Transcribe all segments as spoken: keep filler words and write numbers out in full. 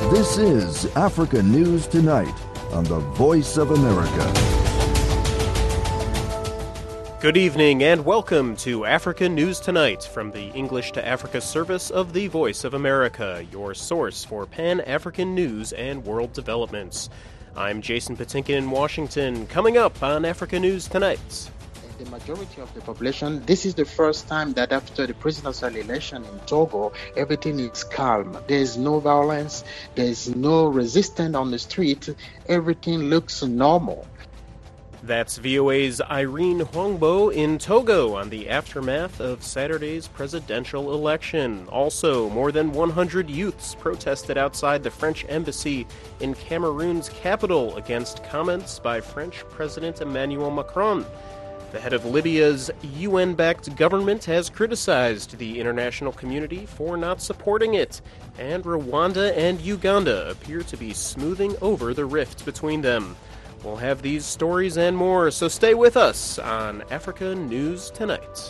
This is Africa News Tonight on the Voice of America. Good evening and welcome to Africa News Tonight from the English to Africa service of the Voice of America, your source for Pan-African news and world developments. I'm Jason Patinkin in Washington. Coming up on Africa News Tonight. The majority of the population, this is the first time that after the presidential election in Togo, everything is calm. There is no violence, there is no resistance on the street. Everything looks normal. That's V O A's Irene Huangbo in Togo on the aftermath of Saturday's presidential election. Also, more than one hundred youths protested outside the French embassy in Cameroon's capital against comments by French President Emmanuel Macron. The head of Libya's U N-backed government has criticized the international community for not supporting it, and Rwanda and Uganda appear to be smoothing over the rift between them. We'll have these stories and more, so stay with us on Africa News Tonight.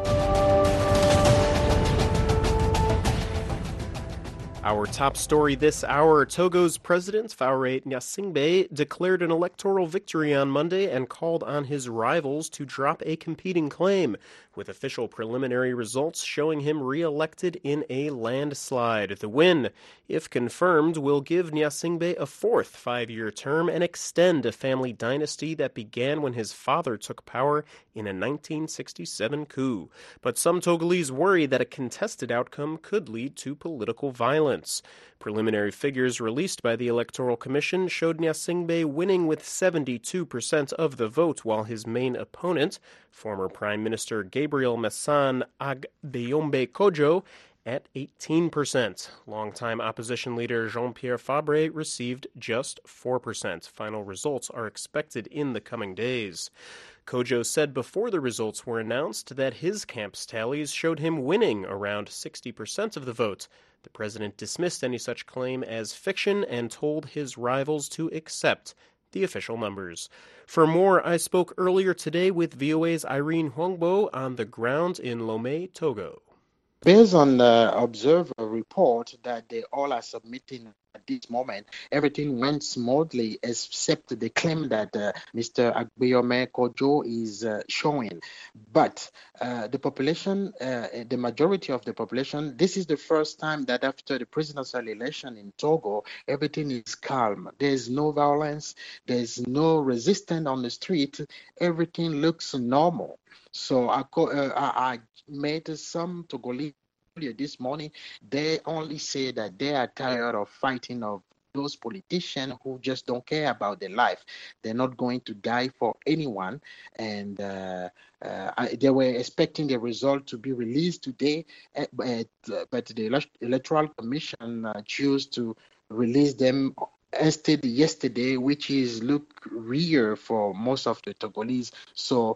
Our top story this hour, Togo's President Faure Gnassingbé declared an electoral victory on Monday and called on his rivals to drop a competing claim, with official preliminary results showing him re-elected in a landslide. The win, if confirmed, will give Gnassingbé a fourth five-year term and extend a family dynasty that began when his father took power in a nineteen sixty-seven coup. But some Togolese worry that a contested outcome could lead to political violence. Preliminary figures released by the Electoral Commission showed Gnassingbé winning with seventy-two percent of the vote, while his main opponent, former Prime Minister Gabriel Messan Agbeombe Kojo, at eighteen percent. Longtime opposition leader Jean-Pierre Fabre received just four percent. Final results are expected in the coming days. Kojo said before the results were announced that his camp's tallies showed him winning around sixty percent of the vote. The president dismissed any such claim as fiction and told his rivals to accept the official numbers. For more, I spoke earlier today with V O A's Irene Huangbo on the ground in Lomé, Togo. Based on the observer report that they all are submitting at this moment, everything went smoothly except the claim that uh, Mister Agbeombe Kojo is uh, showing. But uh, the population, uh, the majority of the population, this is the first time that after the presidential election in Togo, everything is calm. There is no violence, there is no resistance on the street. Everything looks normal. So I, uh, I met some Togolese earlier this morning. They only say that they are tired of fighting of those politicians who just don't care about their life. They're not going to die for anyone. And uh, uh, they were expecting the result to be released today, but, uh, but the Electoral Commission uh, chose to release them instead yesterday, which is look rare for most of the Togolese. So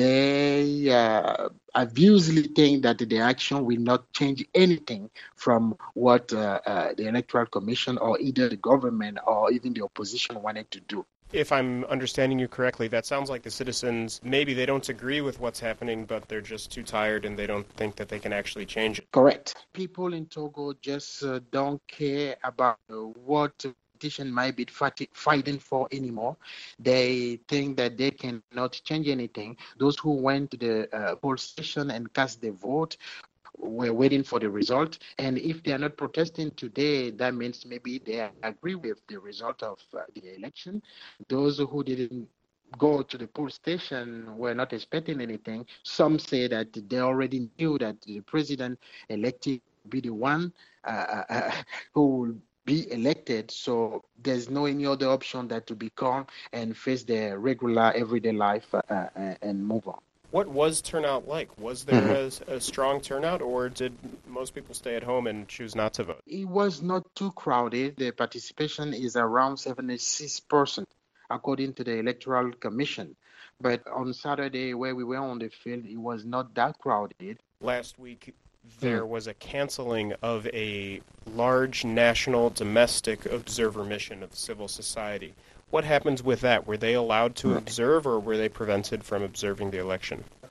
they uh, obviously think that the action will not change anything from what uh, uh, the Electoral Commission or either the government or even the opposition wanted to do. If I'm understanding you correctly, that sounds like the citizens, maybe they don't agree with what's happening, but they're just too tired and they don't think that they can actually change it. Correct. People in Togo just uh, don't care about uh, what politician might be fighting for anymore. They think that they cannot change anything. Those who went to the uh, poll station and cast their vote were waiting for the result. And if they are not protesting today, that means maybe they agree with the result of uh, the election. Those who didn't go to the poll station were not expecting anything. Some say that they already knew that the president elected would be the one uh, uh, who will be elected, so there's no any other option than to be calm and face their regular everyday life uh, uh, and move on. What was turnout like? Was there mm-hmm. a, a strong turnout, or did most people stay at home and choose not to vote? It was not too crowded. The participation is around seventy-six percent, according to the Electoral Commission. But on Saturday, where we were on the field, it was not that crowded. Last week, there was a canceling of a large national domestic observer mission of civil society. What happens with that? Were they allowed to observe, or were they prevented from observing the election?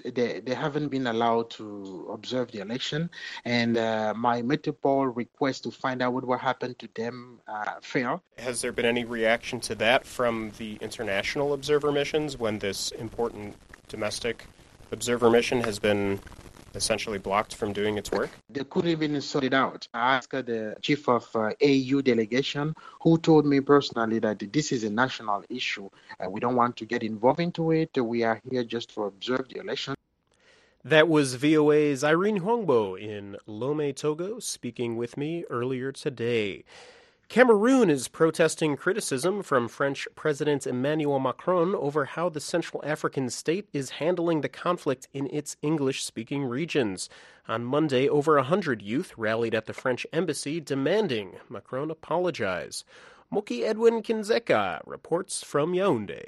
they, they haven't been allowed to observe the election. And uh, my Metropol request to find out what, what happened to them uh, failed. Has there been any reaction to that from the international observer missions when this important domestic observer mission has been essentially blocked from doing its work? They couldn't even sort it out. I asked the chief of uh, A U delegation, who told me personally that this is a national issue. Uh, we don't want to get involved into it. We are here just to observe the election. That was V O A's Irene Huangbo in Lomé, Togo, speaking with me earlier today. Cameroon is protesting criticism from French President Emmanuel Macron over how the Central African state is handling the conflict in its English-speaking regions. On Monday, over one hundred youth rallied at the French embassy demanding Macron apologize. Moki Edwin Kinzeka reports from Yaoundé.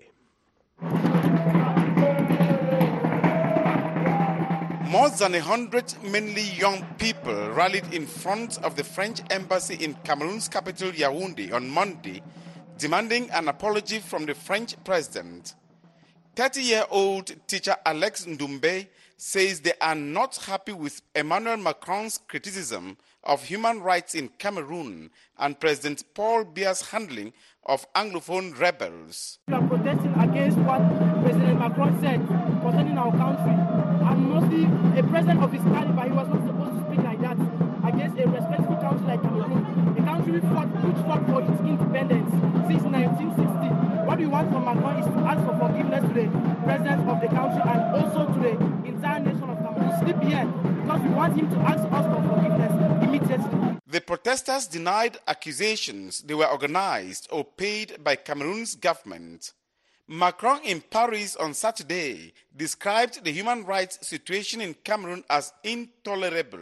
More than a hundred mainly young people rallied in front of the French embassy in Cameroon's capital Yaoundé on Monday, demanding an apology from the French president. thirty-year-old teacher Alex Ndoumbe says they are not happy with Emmanuel Macron's criticism of human rights in Cameroon and President Paul Biya's handling of Anglophone rebels. We are protesting against what President Macron said concerning our country. And mostly a president of his caliber, he was not supposed to speak like that against a respectful country like Cameroon. A country fought, which fought for its independence since nineteen sixty. What we want from Macron is to ask for forgiveness to the president of the country and also to the entire nation of Cameroon. Sleep here because we want him to ask us for forgiveness immediately. The protesters denied accusations they were organized or paid by Cameroon's government. Macron in Paris on Saturday described the human rights situation in Cameroon as intolerable.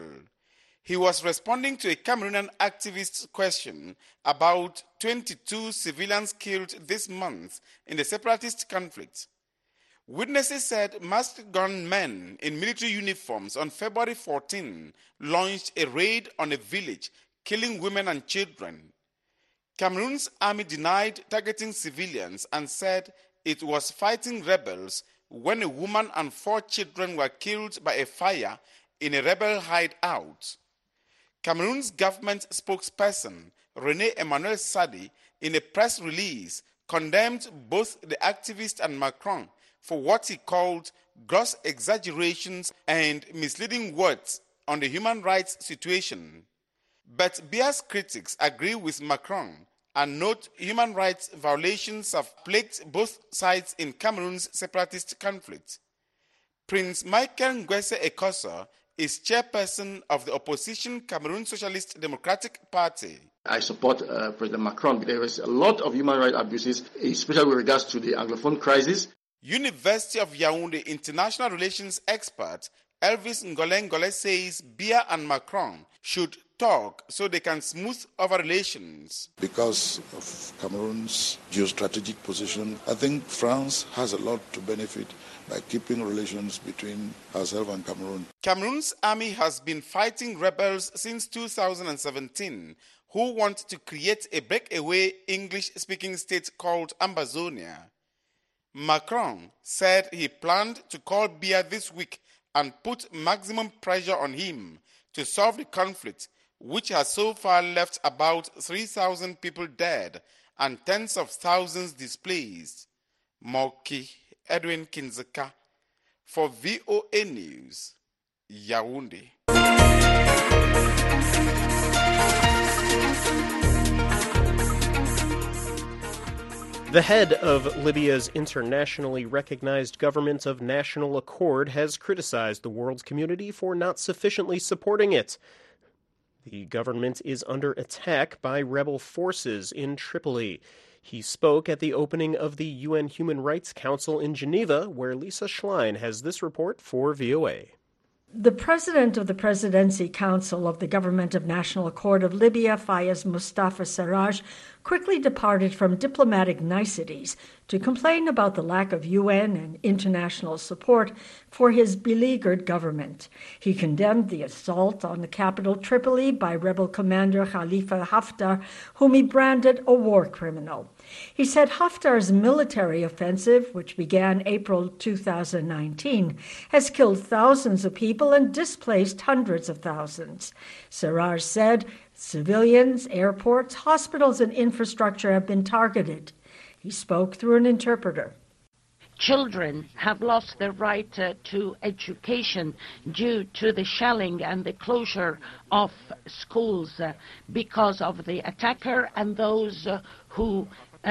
He was responding to a Cameroonian activist's question about twenty-two civilians killed this month in the separatist conflict. Witnesses said masked gunmen in military uniforms on February fourteenth launched a raid on a village, killing women and children. Cameroon's army denied targeting civilians and said it was fighting rebels when a woman and four children were killed by a fire in a rebel hideout. Cameroon's government spokesperson, René Emmanuel Sadi, in a press release, condemned both the activist and Macron for what he called gross exaggerations and misleading words on the human rights situation. But Biya's critics agree with Macron and note human rights violations have plagued both sides in Cameroon's separatist conflict. Prince Michael Ngwese Ekoso is chairperson of the opposition Cameroon Socialist Democratic Party. I support uh, President Macron. There is a lot of human rights abuses, especially with regards to the Anglophone crisis. University of Yaoundé international relations expert Elvis Ngole Ngole says Biya and Macron should talk so they can smooth over relations. Because of Cameroon's geostrategic position, I think France has a lot to benefit by keeping relations between herself and Cameroon. Cameroon's army has been fighting rebels since two thousand seventeen who want to create a breakaway English-speaking state called Ambazonia. Macron said he planned to call Biya this week and put maximum pressure on him to solve the conflict, which has so far left about three thousand people dead and tens of thousands displaced. Moki Edwin Kinzeka for V O A News, Yaoundé. The head of Libya's internationally recognized government of national accord has criticized the world community for not sufficiently supporting it. The government is under attack by rebel forces in Tripoli. He spoke at the opening of the U N Human Rights Council in Geneva, where Lisa Schlein has this report for V O A. The president of the Presidency Council of the Government of National Accord of Libya, Fayez Mustafa Sarraj, quickly departed from diplomatic niceties to complain about the lack of U N and international support for his beleaguered government. He condemned the assault on the capital Tripoli by rebel commander Khalifa Haftar, whom he branded a war criminal. He said Haftar's military offensive, which began April two thousand nineteen, has killed thousands of people and displaced hundreds of thousands. Sarraj said civilians, airports, hospitals, and infrastructure have been targeted. He spoke through an interpreter. Children have lost their right uh, to education due to the shelling and the closure of schools uh, because of the attacker and those uh, who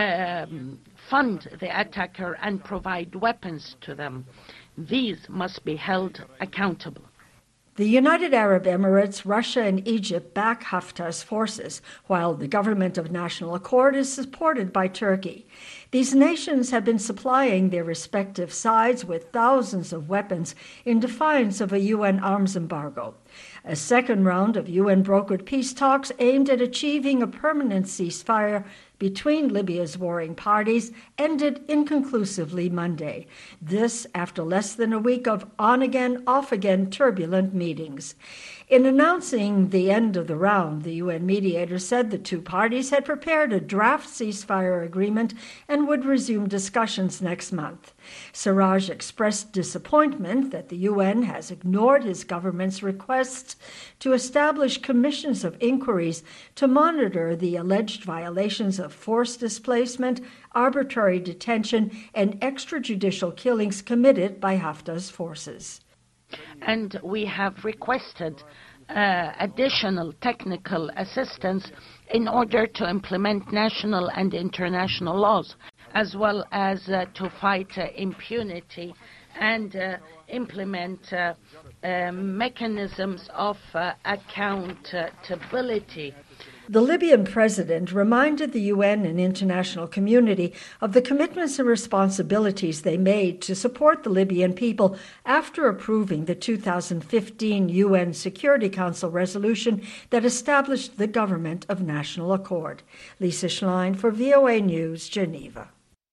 um, fund the attacker and provide weapons to them. These must be held accountable. The United Arab Emirates, Russia, and Egypt back Haftar's forces, while the Government of National Accord is supported by Turkey. These nations have been supplying their respective sides with thousands of weapons in defiance of a U N arms embargo. A second round of U N-brokered peace talks aimed at achieving a permanent ceasefire between Libya's warring parties ended inconclusively Monday. This after less than a week of on-again, off-again turbulent meetings. In announcing the end of the round, the U N mediator said the two parties had prepared a draft ceasefire agreement and would resume discussions next month. Sarraj expressed disappointment that the U N has ignored his government's requests to establish commissions of inquiries to monitor the alleged violations of forced displacement, arbitrary detention, and extrajudicial killings committed by Haftar's forces. And we have requested uh, additional technical assistance in order to implement national and international laws, as well as uh, to fight uh, impunity and uh, implement uh, uh, mechanisms of uh, accountability. The Libyan president reminded the U N and international community of the commitments and responsibilities they made to support the Libyan people after approving the two thousand fifteen U N Security Council resolution that established the Government of National Accord. Lisa Schlein for V O A News, Geneva.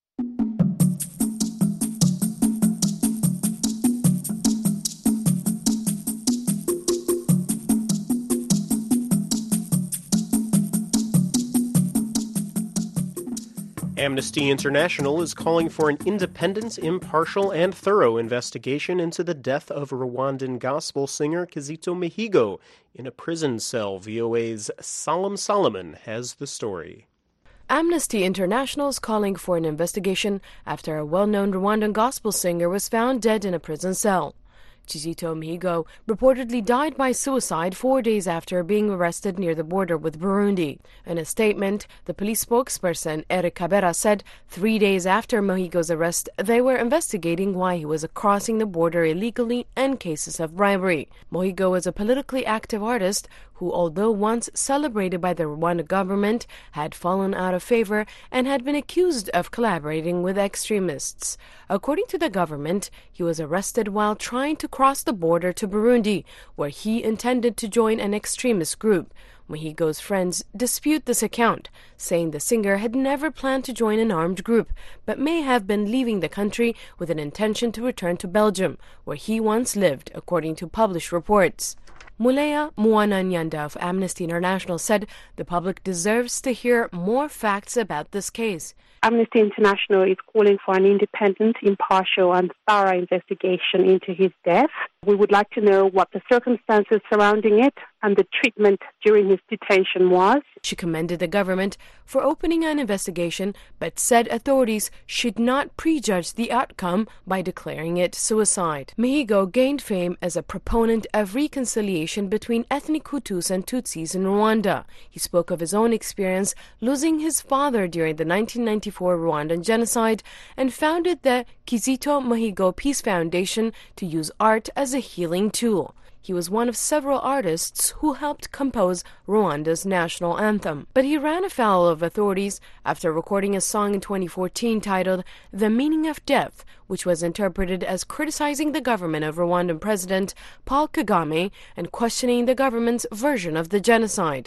Amnesty International is calling for an independent, impartial, and thorough investigation into the death of Rwandan gospel singer Kizito Mihigo in a prison cell. V O A's Salam Solomon has the story. Amnesty International is calling for an investigation after a well-known Rwandan gospel singer was found dead in a prison cell. Kizito Mihigo reportedly died by suicide four days after being arrested near the border with Burundi. In a statement, the police spokesperson Eric Kabera said three days after Mihigo's arrest, they were investigating why he was crossing the border illegally and cases of bribery. Mihigo is a politically active artist who, although once celebrated by the Rwanda government, had fallen out of favor and had been accused of collaborating with extremists. According to the government, he was arrested while trying to cross the border to Burundi, where he intended to join an extremist group. Mihigo's friends dispute this account, saying the singer had never planned to join an armed group, but may have been leaving the country with an intention to return to Belgium, where he once lived, according to published reports. Mulea Muananyanda of Amnesty International said the public deserves to hear more facts about this case. Amnesty International is calling for an independent, impartial and thorough investigation into his death. We would like to know what the circumstances surrounding it and the treatment during his detention was. She commended the government for opening an investigation, but said authorities should not prejudge the outcome by declaring it suicide. Mihigo gained fame as a proponent of reconciliation between ethnic Hutus and Tutsis in Rwanda. He spoke of his own experience losing his father during the nineteen ninety-four Rwandan genocide and founded the Kizito Mihigo Peace Foundation to use art as a healing tool. He was one of several artists who helped compose Rwanda's national anthem. But he ran afoul of authorities after recording a song in twenty fourteen titled The Meaning of Death, which was interpreted as criticizing the government of Rwandan President Paul Kagame and questioning the government's version of the genocide.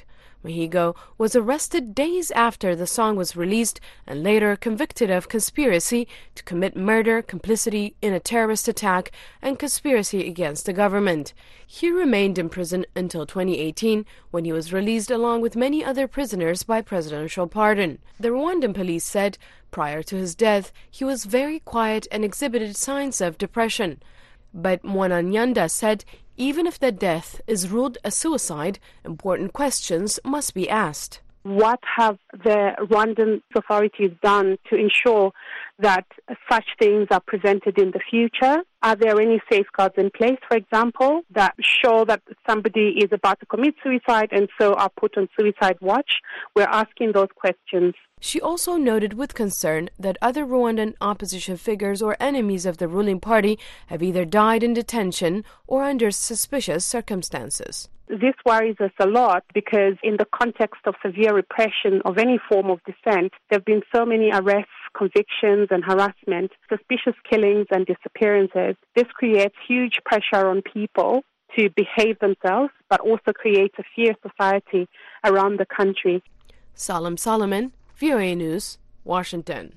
Mihigo was arrested days after the song was released and later convicted of conspiracy to commit murder, complicity in a terrorist attack, and conspiracy against the government. He remained in prison until twenty eighteen, when he was released along with many other prisoners by presidential pardon. The Rwandan police said prior to his death, he was very quiet and exhibited signs of depression. But Mwananyanda said even if the death is ruled a suicide, important questions must be asked. What have the Rwandan authorities done to ensure that such things are presented in the future? Are there any safeguards in place, for example, that show that somebody is about to commit suicide and so are put on suicide watch? We're asking those questions. She also noted with concern that other Rwandan opposition figures or enemies of the ruling party have either died in detention or under suspicious circumstances. This worries us a lot because in the context of severe repression of any form of dissent, there have been so many arrests, convictions and harassment, suspicious killings and disappearances. This creates huge pressure on people to behave themselves, but also creates a fear society around the country. Salam Solomon, V O A News, Washington.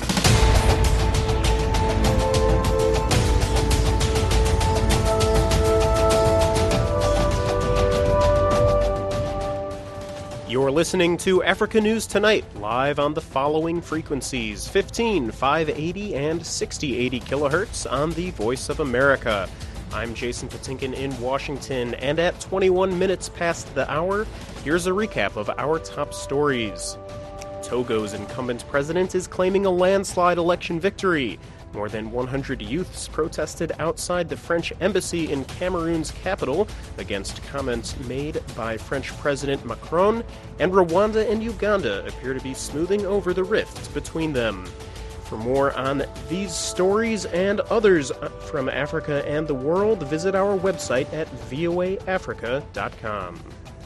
You're listening to Africa News Tonight, live on the following frequencies: fifteen, five eighty, and sixty eighty kilohertz on the Voice of America. I'm Jason Patinkin in Washington, and at twenty-one minutes past the hour, here's a recap of our top stories. Togo's incumbent president is claiming a landslide election victory. More than one hundred youths protested outside the French embassy in Cameroon's capital against comments made by French President Macron, and Rwanda and Uganda appear to be smoothing over the rift between them. For more on these stories and others from Africa and the world, visit our website at V O A Africa dot com.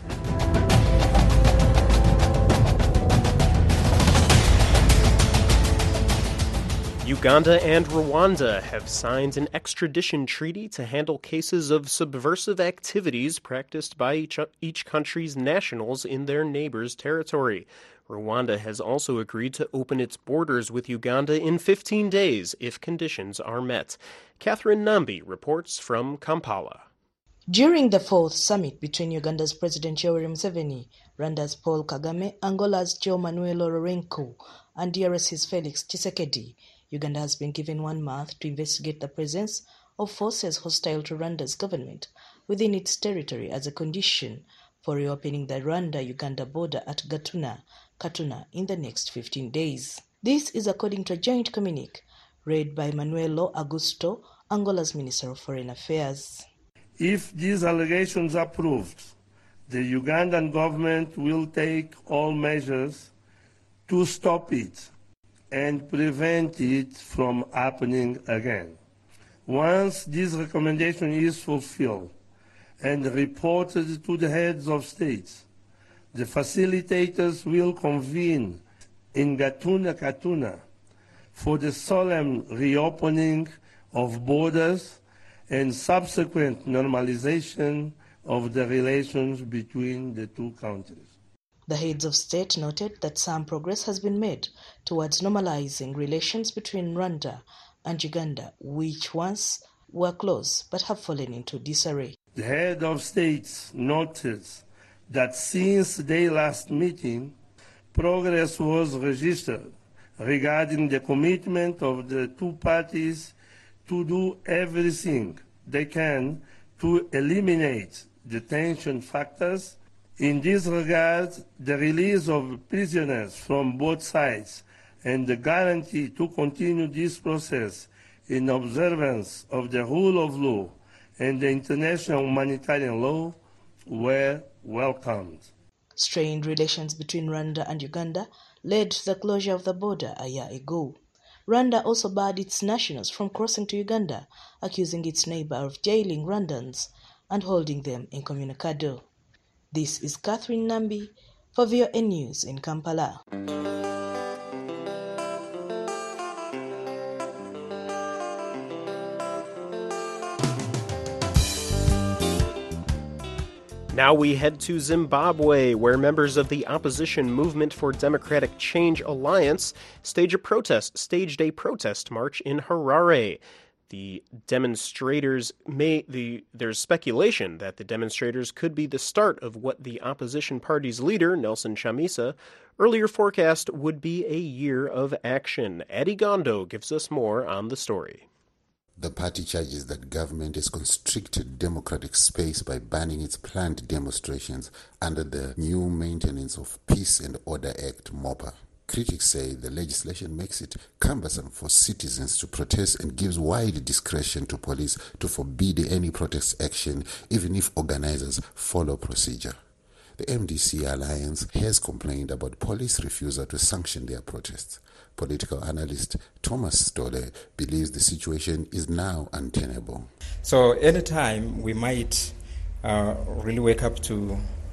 Uganda and Rwanda have signed an extradition treaty to handle cases of subversive activities practiced by each, each country's nationals in their neighbor's territory. Rwanda has also agreed to open its borders with Uganda in fifteen days if conditions are met. Catherine Nambi reports from Kampala. During the fourth summit between Uganda's President Yoweri Museveni, Rwanda's Paul Kagame, Angola's Joao Manuel Lourenço, and D R S's Felix Tshisekedi, Uganda has been given one month to investigate the presence of forces hostile to Rwanda's government within its territory as a condition for reopening the Rwanda-Uganda border at Gatuna, Katuna in the next fifteen days. This is according to a joint communique read by Manuelo Augusto, Angola's Minister of Foreign Affairs. If these allegations are proved, the Ugandan government will take all measures to stop it and prevent it from happening again. Once this recommendation is fulfilled and reported to the heads of states, the facilitators will convene in Gatuna, Katuna for the solemn reopening of borders and subsequent normalization of the relations between the two countries. The heads of state noted that some progress has been made towards normalizing relations between Rwanda and Uganda, which once were close but have fallen into disarray. The head of states noted that since their last meeting, progress was registered regarding the commitment of the two parties to do everything they can to eliminate the tension factors. In this regard, the release of prisoners from both sides and the guarantee to continue this process in observance of the rule of law and the international humanitarian law were welcomed. Strained relations between Rwanda and Uganda led to the closure of the border a year ago. Rwanda also barred its nationals from crossing to Uganda, accusing its neighbor of jailing Rwandans and holding them incommunicado. This is Catherine Nambi for V O A News in Kampala. Now we head to Zimbabwe, where members of the opposition Movement for Democratic Change Alliance stage a protest, staged a protest march in Harare. The demonstrators may the there's speculation that the demonstrators could be the start of what the opposition party's leader, Nelson Chamisa, earlier forecast would be a year of action. Adi Gondo gives us more on the story. The party charges that government has constricted democratic space by banning its planned demonstrations under the new Maintenance of Peace and Order Act, MOPA. Critics say the legislation makes it cumbersome for citizens to protest and gives wide discretion to police to forbid any protest action, even if organizers follow procedure. The M D C Alliance has complained about police refusal to sanction their protests. Political analyst Thomas Stolle believes the situation is now untenable. So anytime we might uh, really wake up to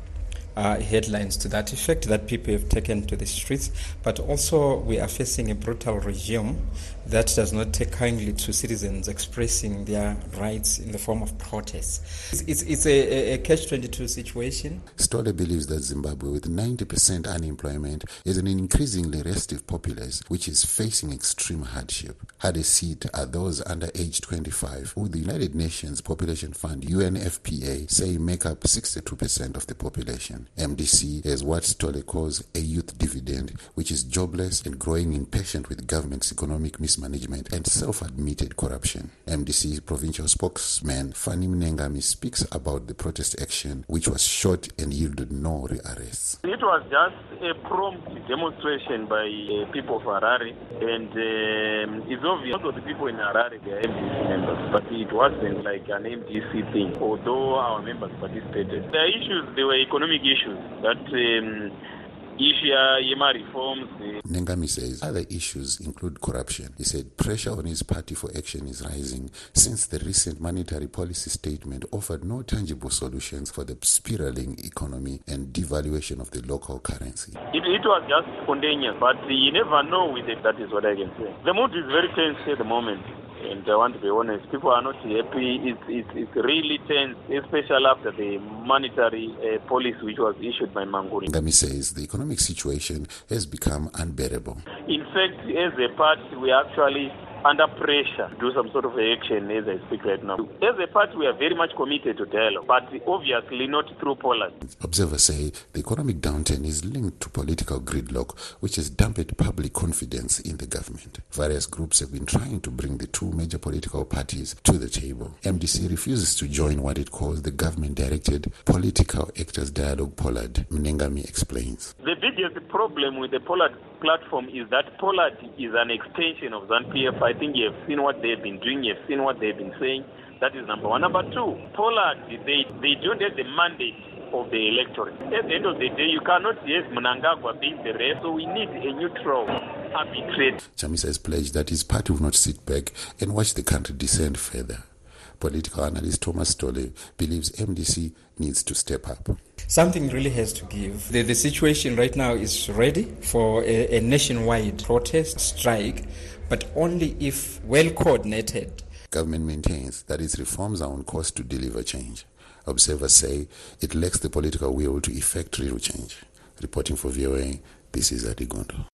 uh, headlines to that effect, that people have taken to the streets, but also we are facing a brutal regime that does not take kindly to citizens expressing their rights in the form of protests. It's, it's, it's a, a catch twenty-two situation. Stolle believes that Zimbabwe, with ninety percent unemployment, is an increasingly restive populace which is facing extreme hardship. Hard a seat are those under age twenty-five, who the United Nations Population Fund, U N F P A, say make up sixty-two percent of the population. M D C has what Stolle calls a youth dividend, which is jobless and growing impatient with government's economic mismanagement and self-admitted corruption. M D C provincial spokesman Fanny Mnengami speaks about the protest action, which was short and yielded no rearrests. It was just a prompt demonstration by uh, people of Harare, and um, it's obvious most of the people in Harare, they are M D C members, but it wasn't like an M D C thing, although our members participated. The issues, they were economic issues that um, issue Yema reforms. Nengami says other issues include corruption. He said pressure on his party for action is rising since the recent monetary policy statement offered no tangible solutions for the spiraling economy and devaluation of the local currency. It, it was just spontaneous, but you never know with it. That is what I can say. The mood is very tense at the moment. And I want to be honest, people are not happy. It's, it's, it's really tense, especially after the monetary uh, policy which was issued by Manguri. Ngami says the economic situation has become unbearable. In fact, as a party, we are actually under pressure to do some sort of action as I speak right now. As a party, we are very much committed to dialogue, but obviously not through policy. Observers say the economic downturn is linked to political gridlock, which has dampened public confidence in the government. Various groups have been trying to bring the two major political parties to the table. M D C refuses to join what it calls the government-directed Political Actors Dialogue Pollard, Mnengami explains. The biggest problem with the Pollard platform is that Pollard is an extension of ZANU P F. I think you have seen what they've been doing, you have seen what they've been saying. That is number one. Number two, Pollard, they, they don't have the mandate of the electorate. At the end of the day, you cannot yes Mnangagwa being the rest, so we need a neutral arbitrator. Chamisa has pledged that his party will not sit back and watch the country descend further. Political analyst Thomas Stolle believes M D C needs to step up. Something really has to give. The, the situation right now is ready for a, a nationwide protest strike, but only if well coordinated. Government maintains that its reforms are on course to deliver change. Observers say it lacks the political will to effect real change. Reporting for V O A, this is Adi Gondo.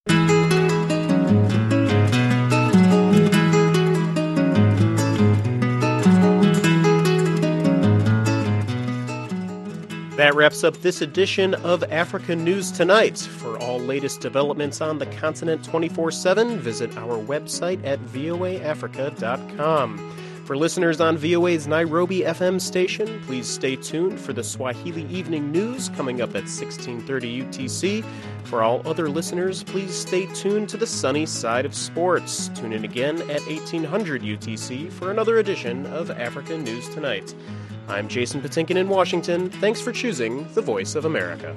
That wraps up this edition of Africa News Tonight. For all latest developments on the continent twenty-four seven, visit our website at voa africa dot com. For listeners on V O A's Nairobi F M station, please stay tuned for the Swahili Evening News coming up at sixteen thirty U T C. For all other listeners, please stay tuned to the sunny side of sports. Tune in again at eighteen hundred U T C for another edition of Africa News Tonight. I'm Jason Patinkin in Washington. Thanks for choosing the Voice of America.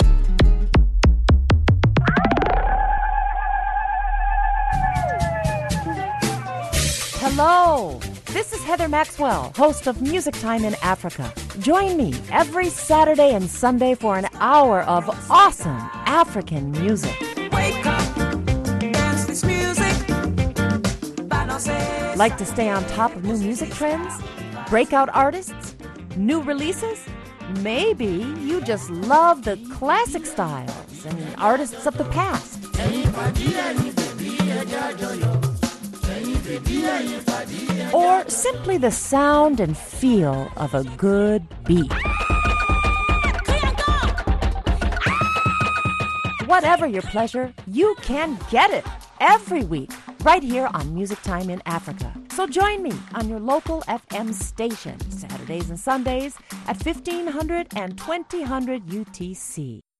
Hello, this is Heather Maxwell, host of Music Time in Africa. Join me every Saturday and Sunday for an hour of awesome African music. Wake up, dance this music. Like to stay on top of new music trends, breakout artists, new releases? Maybe you just love the classic styles and artists of the past. Or simply the sound and feel of a good beat. Whatever your pleasure, you can get it every week right here on Music Time in Africa. So join me on your local F M station Saturdays and Sundays at fifteen hundred and twenty hundred U T C.